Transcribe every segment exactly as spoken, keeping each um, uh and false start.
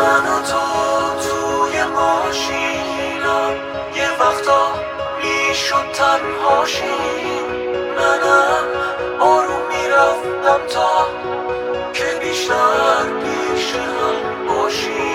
من و تو توی ماشینا یه وقتا میشد تنهاشیم. منم آروم میرفتم تا که بیشتر پیش هم باشیم.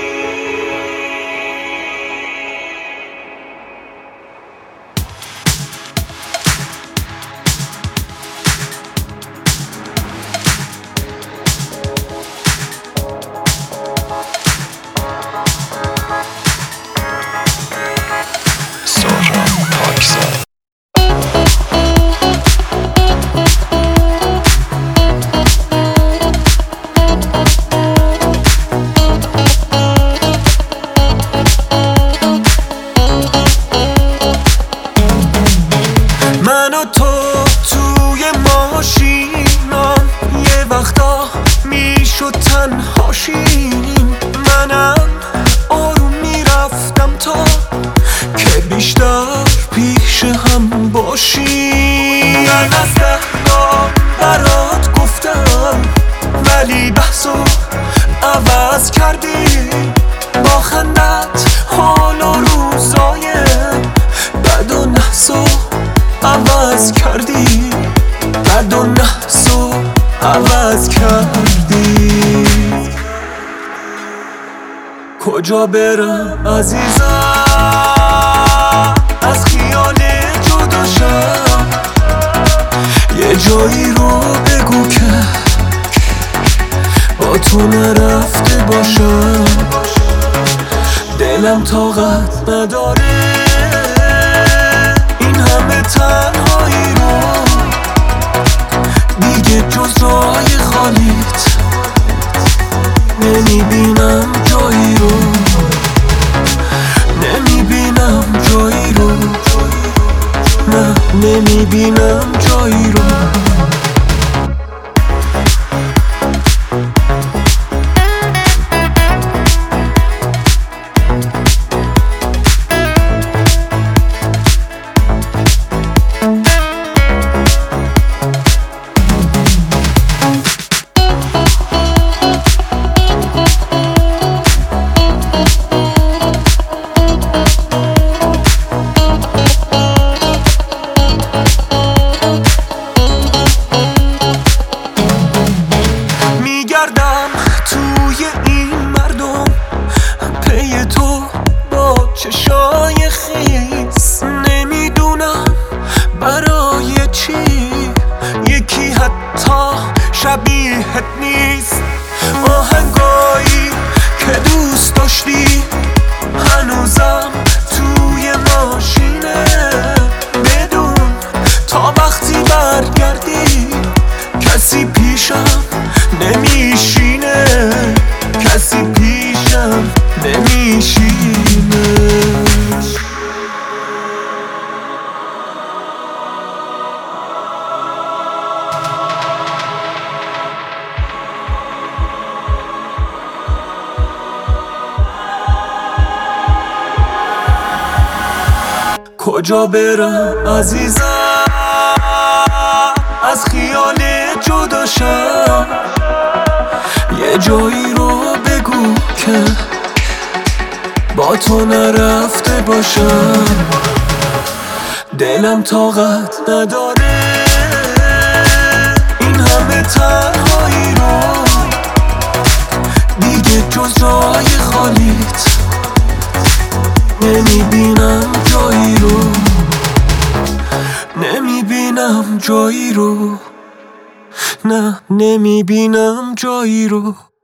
من و تو توی ماشینم یه وقتا میشد تنهاشیم. منم آروم میرفتم تا که بیشتر پیش هم باشیم. من از دهنام برات گفتم ولی بحثو عوض کردی. با خندت حال و روزای بد و نحسو عوض کردی. بد و نحسو عوض کردی. کجا برم عزیزم از خیال جداشم؟ یه جایی رو بگو که با تو نرفته باشم. دلم طاقت نداره این همه تنهایی رو دیگه جز راه خالیت نمیبینم جایی رو. نمیبینم جایی رو. نه نمیبینم جایی رو. توی این مردم پی تو با چشای خیس. نمیدونم برای چی یکی حتی شبیهت نیست. آهنگایی که دوست داشتی هنوزم توی ماشینه. بدون تا وقتی برگردی کسی پیشم نمیشینه. کسی پیشم نمیشینه. کجا برم عزیزم از خیال جداشم؟ یه جایی رو بگو که با تو نرفته باشم. دلم طاقت نداره این همه تنهایی رو دیگه جز راه خالیت نمیبینم جایی رو. نمیبینم جایی رو. نه نمیبینم جایی رو.